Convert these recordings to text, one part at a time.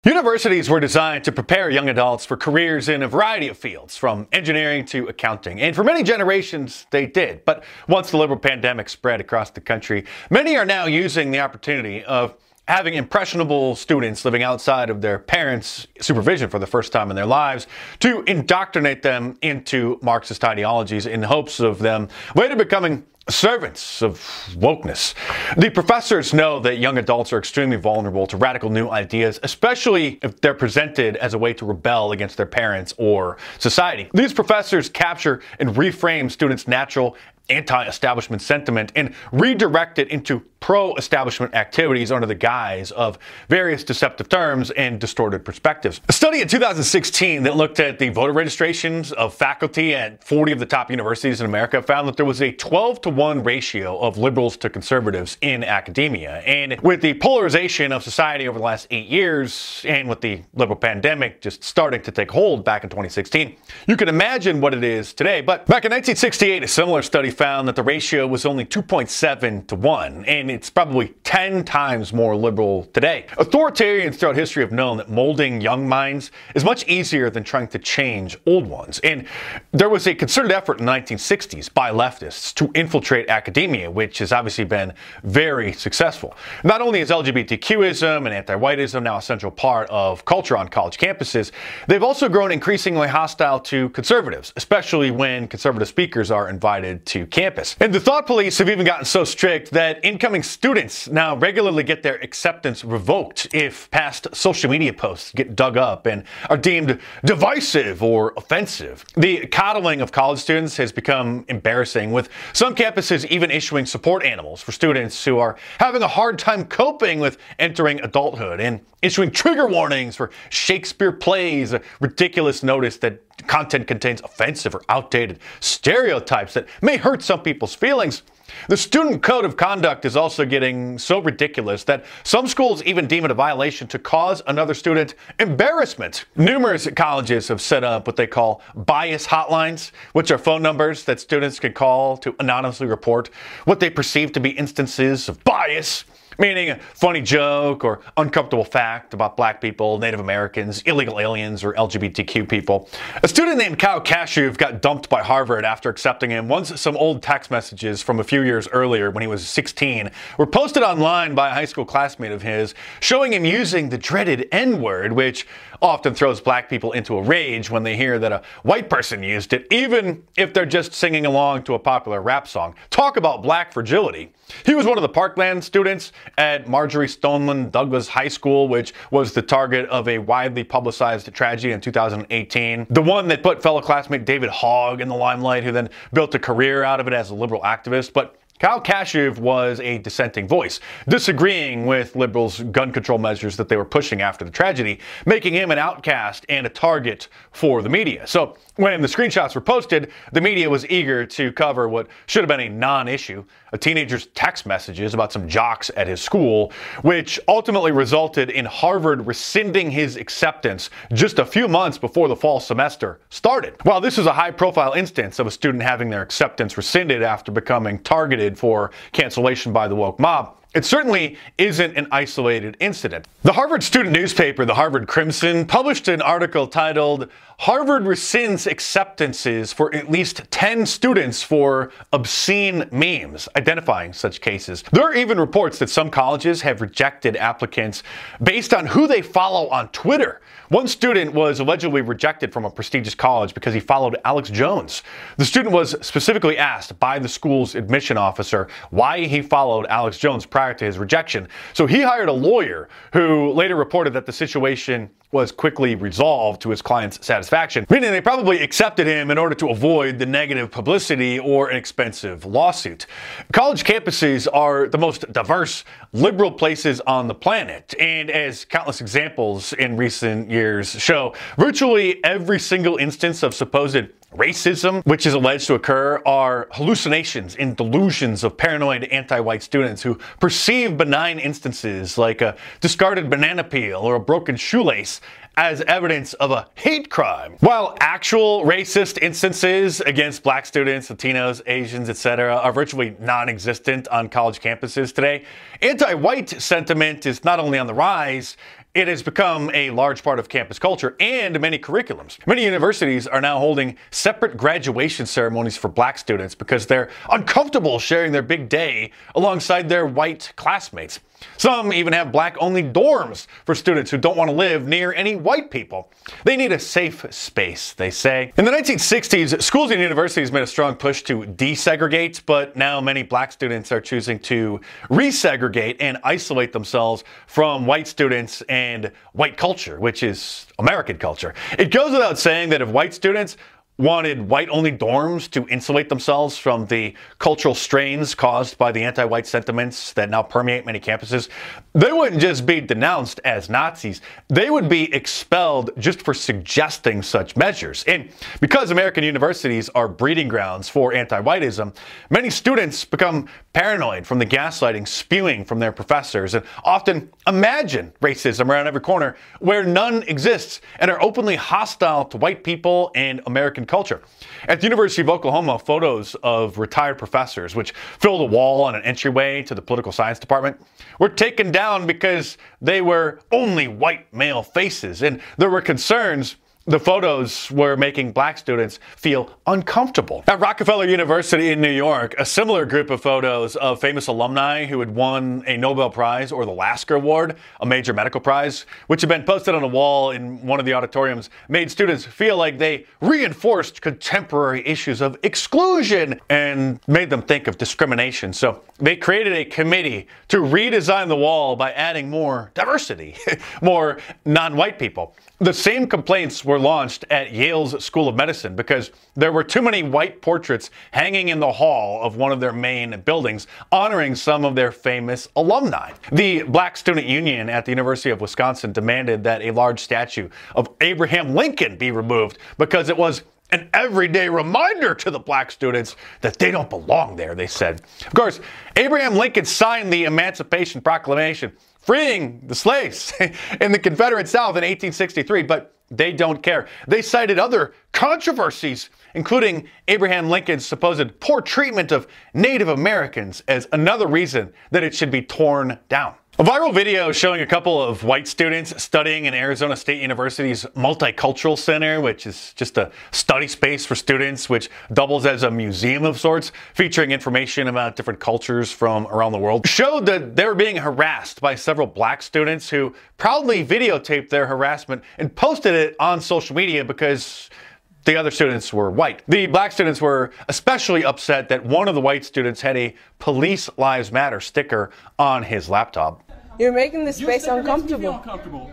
Universities were designed to prepare young adults for careers in a variety of fields, from engineering to accounting. And for many generations, they did. But once the liberal pandemic spread across the country, many are now using the opportunity of having impressionable students living outside of their parents' supervision for the first time in their lives to indoctrinate them into Marxist ideologies in hopes of them later becoming servants of wokeness. The professors know that young adults are extremely vulnerable to radical new ideas, especially if they're presented as a way to rebel against their parents or society. These professors capture and reframe students' natural anti-establishment sentiment and redirect it into pro-establishment activities under the guise of various deceptive terms and distorted perspectives. A study in 2016 that looked at the voter registrations of faculty at 40 of the top universities in America found that there was a 12-to-1 ratio of liberals to conservatives in academia. And with the polarization of society over the last 8 years, and with the liberal pandemic just starting to take hold back in 2016, you can imagine what it is today. But back in 1968, a similar study found that the ratio was only 2.7 to 1, and it's probably 10 times more liberal today. Authoritarians throughout history have known that molding young minds is much easier than trying to change old ones. And there was a concerted effort in the 1960s by leftists to infiltrate academia, which has obviously been very successful. Not only is LGBTQism and anti-whiteism now a central part of culture on college campuses, they've also grown increasingly hostile to conservatives, especially when conservative speakers are invited to campus. And the thought police have even gotten so strict that incoming students now regularly get their acceptance revoked if past social media posts get dug up and are deemed divisive or offensive. The coddling of college students has become embarrassing, with some campuses even issuing support animals for students who are having a hard time coping with entering adulthood, and issuing trigger warnings for Shakespeare plays, a ridiculous notice that content contains offensive or outdated stereotypes that may hurt some people's feelings. The student code of conduct is also getting so ridiculous that some schools even deem it a violation to cause another student embarrassment. Numerous colleges have set up what they call bias hotlines, which are phone numbers that students can call to anonymously report what they perceive to be instances of bias, meaning a funny joke or uncomfortable fact about black people, Native Americans, illegal aliens, or LGBTQ people. A student named Kyle Kashuv got dumped by Harvard after accepting him once some old text messages from a few years earlier when he was 16 were posted online by a high school classmate of his, showing him using the dreaded N-word, which often throws black people into a rage when they hear that a white person used it, even if they're just singing along to a popular rap song. Talk about black fragility. He was one of the Parkland students at Marjory Stoneman Douglas High School, which was the target of a widely publicized tragedy in 2018. The one that put fellow classmate David Hogg in the limelight, who then built a career out of it as a liberal activist. But Kyle Kashuv was a dissenting voice, disagreeing with liberals' gun control measures that they were pushing after the tragedy, making him an outcast and a target for the media. So when the screenshots were posted, the media was eager to cover what should have been a non-issue, a teenager's text messages about some jocks at his school, which ultimately resulted in Harvard rescinding his acceptance just a few months before the fall semester started. While this is a high-profile instance of a student having their acceptance rescinded after becoming targeted for cancellation by the woke mob, it certainly isn't an isolated incident. The Harvard student newspaper, the Harvard Crimson, published an article titled "Harvard Rescinds Acceptances for at least 10 Students for Obscene Memes," identifying such cases. There are even reports that some colleges have rejected applicants based on who they follow on Twitter. One student was allegedly rejected from a prestigious college because he followed Alex Jones. The student was specifically asked by the school's admission officer why he followed Alex Jones prior to his rejection. So he hired a lawyer who later reported that the situation was quickly resolved to his client's satisfaction, meaning they probably accepted him in order to avoid the negative publicity or an expensive lawsuit. College campuses are the most diverse liberal places on the planet, and as countless examples in recent years show, virtually every single instance of supposed racism, which is alleged to occur, are hallucinations and delusions of paranoid anti-white students who perceive benign instances like a discarded banana peel or a broken shoelace as evidence of a hate crime, while actual racist instances against black students, Latinos, Asians, etc. are virtually non-existent on college campuses today. Anti-white sentiment is not only on the rise, it has become a large part of campus culture and many curriculums. Many universities are now holding separate graduation ceremonies for black students because they're uncomfortable sharing their big day alongside their white classmates. Some even have black-only dorms for students who don't want to live near any white people. They need a safe space, they say. In the 1960s, schools and universities made a strong push to desegregate, but now many black students are choosing to resegregate and isolate themselves from white students and white culture, which is American culture. It goes without saying that if white students wanted white-only dorms to insulate themselves from the cultural strains caused by the anti-white sentiments that now permeate many campuses, they wouldn't just be denounced as Nazis, they would be expelled just for suggesting such measures. And because American universities are breeding grounds for anti-whiteism, many students become paranoid from the gaslighting spewing from their professors and often imagine racism around every corner where none exists and are openly hostile to white people and American culture. At the University of Oklahoma, photos of retired professors, which filled a wall on an entryway to the political science department, were taken down because they were only white male faces, and there were concerns the photos were making black students feel uncomfortable. At Rockefeller University in New York, a similar group of photos of famous alumni who had won a Nobel Prize or the Lasker Award, a major medical prize, which had been posted on a wall in one of the auditoriums, made students feel like they reinforced contemporary issues of exclusion and made them think of discrimination. So they created a committee to redesign the wall by adding more diversity, more non-white people. The same complaints were launched at Yale's School of Medicine because there were too many white portraits hanging in the hall of one of their main buildings honoring some of their famous alumni. The Black Student Union at the University of Wisconsin demanded that a large statue of Abraham Lincoln be removed because it was an everyday reminder to the black students that they don't belong there, they said. Of course, Abraham Lincoln signed the Emancipation Proclamation, freeing the slaves in the Confederate South in 1863, but they don't care. They cited other controversies, including Abraham Lincoln's supposed poor treatment of Native Americans, as another reason that it should be torn down. A viral video showing a couple of white students studying in Arizona State University's Multicultural Center, which is just a study space for students, which doubles as a museum of sorts, featuring information about different cultures from around the world, showed that they were being harassed by several black students who proudly videotaped their harassment and posted it on social media because the other students were white. The black students were especially upset that one of the white students had a Police Lives Matter sticker on his laptop. You're making the space uncomfortable.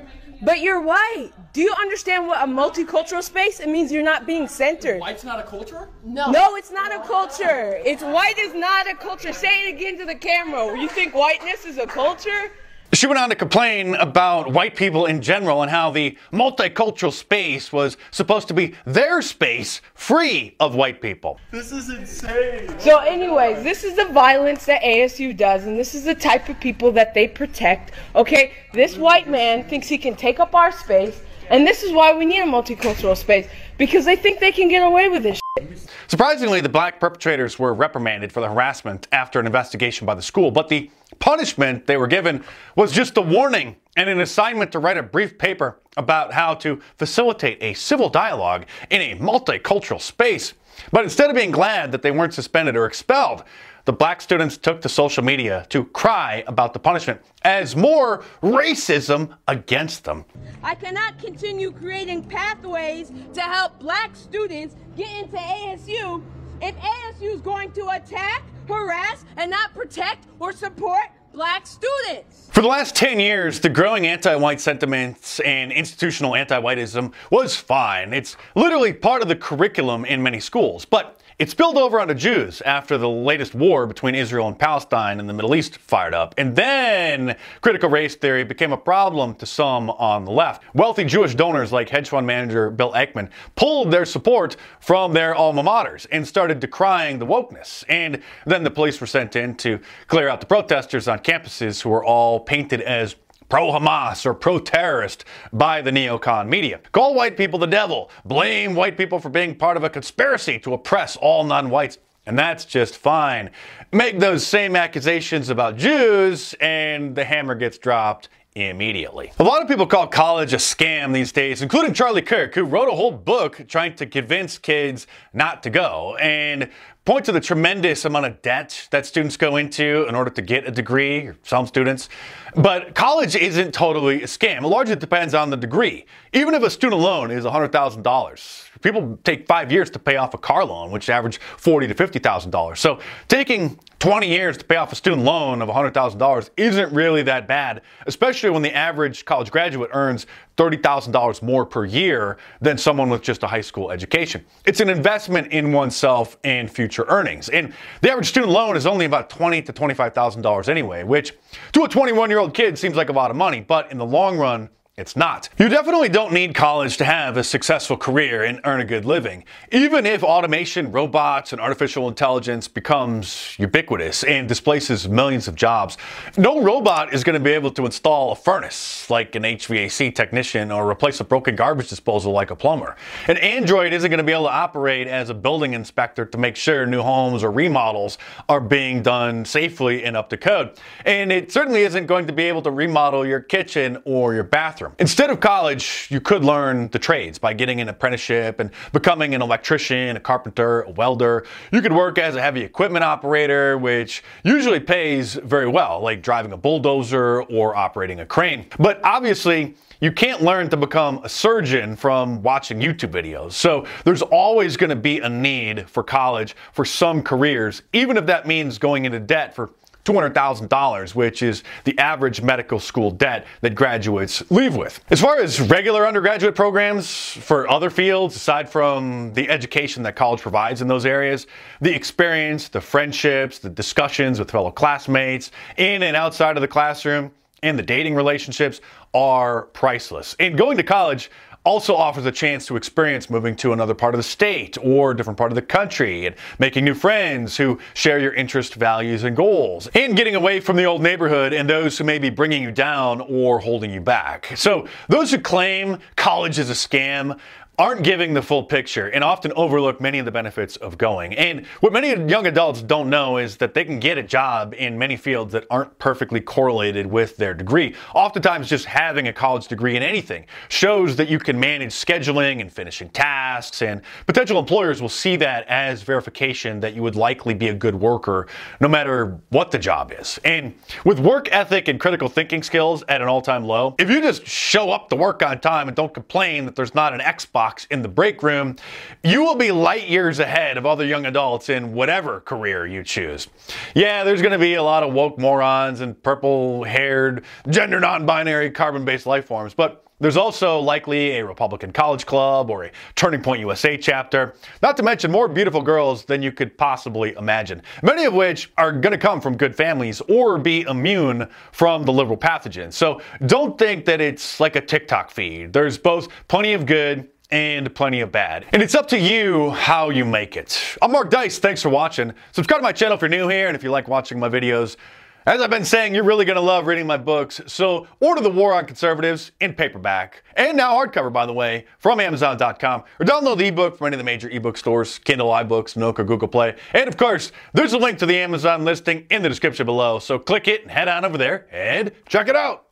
But you're white. Do you understand what a multicultural space? It means you're not being centered. White's not a culture? No. No, it's not a culture. White is not a culture. Say it again to the camera. You think whiteness is a culture? She went on to complain about white people in general and how the multicultural space was supposed to be their space, free of white people. This is insane. So anyways, this is the violence that ASU does, and this is the type of people that they protect. Okay, this white man thinks he can take up our space, and this is why we need a multicultural space, because they think they can get away with this shit. Surprisingly, the black perpetrators were reprimanded for the harassment after an investigation by the school, but the punishment they were given was just a warning and an assignment to write a brief paper about how to facilitate a civil dialogue in a multicultural space. But instead of being glad that they weren't suspended or expelled, the black students took to social media to cry about the punishment as more racism against them. I cannot continue creating pathways to help black students get into ASU if ASU is going to attack, harass, and not protect or support black students. For the last 10 years, the growing anti-white sentiments and institutional anti-whiteism was fine. It's literally part of the curriculum in many schools, but it spilled over onto Jews after the latest war between Israel and Palestine in the Middle East fired up. And then critical race theory became a problem to some on the left. Wealthy Jewish donors like hedge fund manager Bill Ackman pulled their support from their alma maters and started decrying the wokeness. And then the police were sent in to clear out the protesters on campuses who were all painted as pro-Hamas or pro-terrorist by the neocon media. Call white people the devil. Blame white people for being part of a conspiracy to oppress all non-whites. And that's just fine. Make those same accusations about Jews and the hammer gets dropped immediately. A lot of people call college a scam these days, including Charlie Kirk, who wrote a whole book trying to convince kids not to go and point to the tremendous amount of debt that students go into in order to get a degree, or some students. But college isn't totally a scam. It largely depends on the degree. Even if a student loan is $100,000, people take 5 years to pay off a car loan, which average $40,000 to $50,000. So taking 20 years to pay off a student loan of $100,000 isn't really that bad, especially when the average college graduate earns $30,000 more per year than someone with just a high school education. It's an investment in oneself and future earnings. And the average student loan is only about $20,000 to $25,000 anyway, which to a 21-year-old kid seems like a lot of money, but in the long run, it's not. You definitely don't need college to have a successful career and earn a good living. Even if automation, robots, and artificial intelligence becomes ubiquitous and displaces millions of jobs, no robot is going to be able to install a furnace like an HVAC technician or replace a broken garbage disposal like a plumber. An android isn't going to be able to operate as a building inspector to make sure new homes or remodels are being done safely and up to code. And it certainly isn't going to be able to remodel your kitchen or your bathroom. Instead of college, you could learn the trades by getting an apprenticeship and becoming an electrician, a carpenter, a welder. You could work as a heavy equipment operator, which usually pays very well, like driving a bulldozer or operating a crane. But obviously, you can't learn to become a surgeon from watching YouTube videos. So there's always going to be a need for college for some careers, even if that means going into debt for $200,000, which is the average medical school debt that graduates leave with. As far as regular undergraduate programs for other fields, aside from the education that college provides in those areas, the experience, the friendships, the discussions with fellow classmates in and outside of the classroom, and the dating relationships are priceless. And going to college also offers a chance to experience moving to another part of the state or a different part of the country and making new friends who share your interests, values, and goals, and getting away from the old neighborhood and those who may be bringing you down or holding you back. So those who claim college is a scam aren't giving the full picture and often overlook many of the benefits of going. And what many young adults don't know is that they can get a job in many fields that aren't perfectly correlated with their degree. Oftentimes, just having a college degree in anything shows that you can manage scheduling and finishing tasks, and potential employers will see that as verification that you would likely be a good worker no matter what the job is. And with work ethic and critical thinking skills at an all-time low, if you just show up to work on time and don't complain that there's not an Xbox in the break room, you will be light years ahead of other young adults in whatever career you choose. Yeah, there's going to be a lot of woke morons and purple-haired, gender non-binary, carbon-based life forms, but there's also likely a Republican college club or a Turning Point USA chapter, not to mention more beautiful girls than you could possibly imagine, many of which are going to come from good families or be immune from the liberal pathogens. So don't think that it's like a TikTok feed. There's both plenty of good and plenty of bad. And it's up to you how you make it. I'm Mark Dice, thanks for watching. Subscribe to my channel if you're new here and if you like watching my videos. As I've been saying, you're really going to love reading my books, so order The War on Conservatives in paperback, and now hardcover, by the way, from Amazon.com, or download the ebook from any of the major ebook stores, Kindle, iBooks, Nook, or Google Play. And of course, there's a link to the Amazon listing in the description below, so click it and head on over there and check it out.